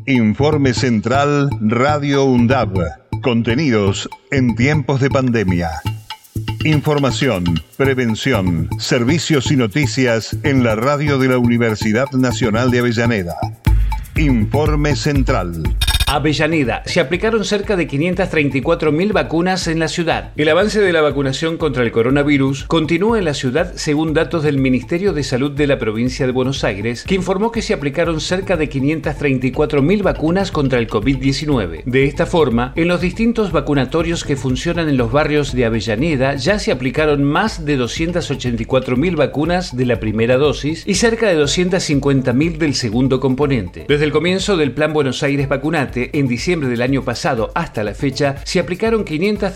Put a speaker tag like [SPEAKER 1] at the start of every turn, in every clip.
[SPEAKER 1] Informe Central Radio UNDAB. Contenidos en tiempos de pandemia. Información, prevención, servicios y noticias en la radio de la Universidad Nacional de Avellaneda. Informe Central.
[SPEAKER 2] Avellaneda. Se aplicaron cerca de 534.000 vacunas en la ciudad. El avance de la vacunación contra el coronavirus continúa en la ciudad según datos del Ministerio de Salud de la provincia de Buenos Aires, que informó que se aplicaron cerca de 534.000 vacunas contra el COVID-19. De esta forma, en los distintos vacunatorios que funcionan en los barrios de Avellaneda ya se aplicaron más de 284.000 vacunas de la primera dosis y cerca de 250.000 del segundo componente. Desde el comienzo del Plan Buenos Aires Vacunate, en diciembre del año pasado hasta la fecha, se aplicaron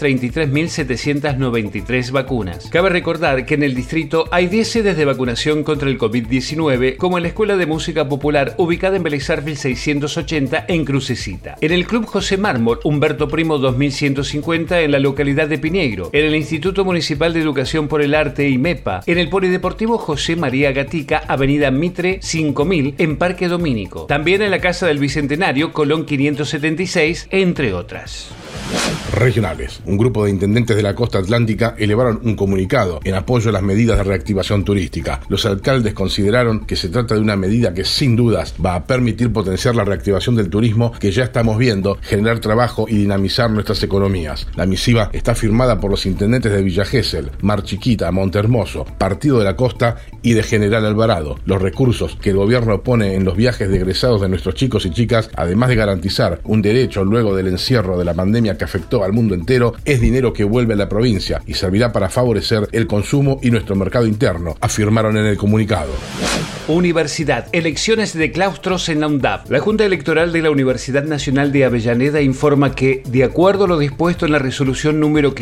[SPEAKER 2] 533.793 vacunas. Cabe recordar que en el distrito hay 10 sedes de vacunación contra el COVID-19, como en la Escuela de Música Popular, ubicada en Vélez Sarsfield 680 en Crucecita, en el Club José Mármol Humberto Primo 2150 en la localidad de Piñeiro, en el Instituto Municipal de Educación por el Arte IMEPA, en el Polideportivo José María Gatica, Avenida Mitre 5000 en Parque Domínico, también en la Casa del Bicentenario, Colón 576, entre otras.
[SPEAKER 3] Regionales. Un grupo de intendentes de la costa atlántica elevaron un comunicado en apoyo a las medidas de reactivación turística. Los alcaldes consideraron que se trata de una medida que sin dudas va a permitir potenciar la reactivación del turismo que ya estamos viendo, generar trabajo y dinamizar nuestras economías. La misiva está firmada por los intendentes de Villa Gesell, Mar Chiquita, Montehermoso, Partido de la Costa y de General Alvarado. Los recursos que el gobierno pone en los viajes de egresados de nuestros chicos y chicas, además de garantizar un derecho luego del encierro de la pandemia que afectó al mundo entero, es dinero que vuelve a la provincia y servirá para favorecer el consumo y nuestro mercado interno, afirmaron en el comunicado.
[SPEAKER 2] Universidad. Elecciones de claustros en la UNDAB. La Junta Electoral de la Universidad Nacional de Avellaneda informa que, de acuerdo a lo dispuesto en la resolución número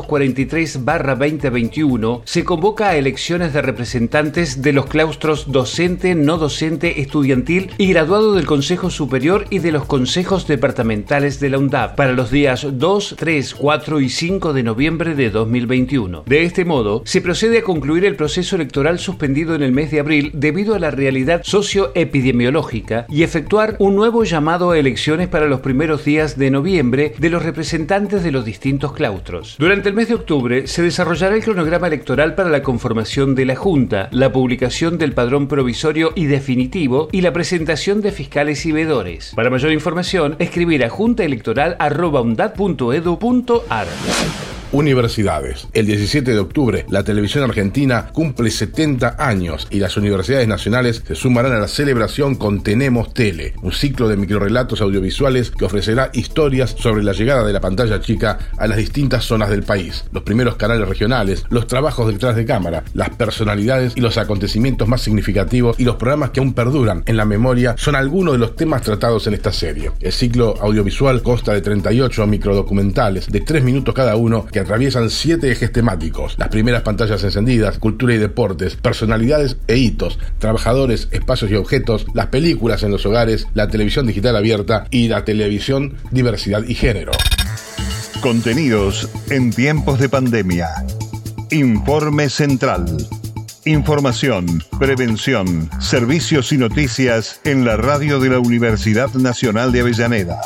[SPEAKER 2] 543/2021, se convoca a elecciones de representantes de los claustros docente, no docente, estudiantil y graduado del Consejo Superior y de los consejos departamentales de la UNDAB para los días 2, 3, 4 y 5 de noviembre de 2021. De este modo, se procede a concluir el proceso electoral suspendido en el mes de abril debido a la realidad socioepidemiológica y efectuar un nuevo llamado a elecciones para los primeros días de noviembre de los representantes de los distintos claustros. Durante el mes de octubre se desarrollará el cronograma electoral para la conformación de la Junta, la publicación del padrón provisorio y definitivo y la presentación de fiscales y veedores. Para mayor información, escribir a juntaelectoral@undad.edu.ar.
[SPEAKER 3] Universidades. El 17 de octubre, la televisión argentina cumple 70 años y las universidades nacionales se sumarán a la celebración con Tenemos Tele, un ciclo de microrrelatos audiovisuales que ofrecerá historias sobre la llegada de la pantalla chica a las distintas zonas del país, los primeros canales regionales, los trabajos detrás de cámara, las personalidades y los acontecimientos más significativos y los programas que aún perduran en la memoria son algunos de los temas tratados en esta serie. El ciclo audiovisual consta de 38 microdocumentales de 3 minutos cada uno que atraviesan 7 ejes temáticos: las primeras pantallas encendidas, cultura y deportes, personalidades e hitos, trabajadores, espacios y objetos, las películas en los hogares, la televisión digital abierta y la televisión, diversidad y género.
[SPEAKER 1] Contenidos en tiempos de pandemia. Informe Central. Información, prevención, servicios y noticias en la radio de la Universidad Nacional de Avellaneda.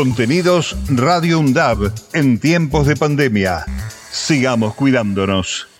[SPEAKER 1] Contenidos Radio UNDAB en tiempos de pandemia. Sigamos cuidándonos.